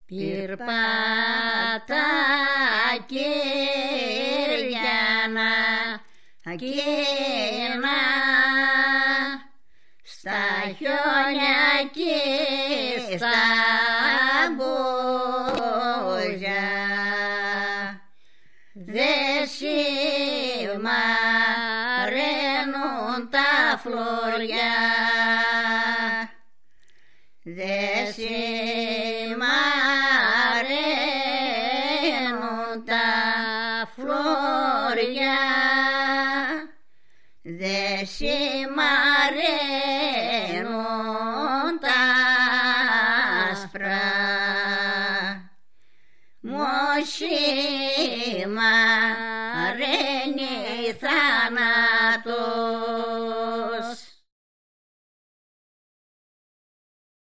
Περπάτα Κυριανά Ακίνα στα χιόνια και στα μπόζια δε σημαραίνουν τα φλωριά δε σημαραίνουν τα φλωριά δε σημαραίνουν τα άσπρα μόσιμα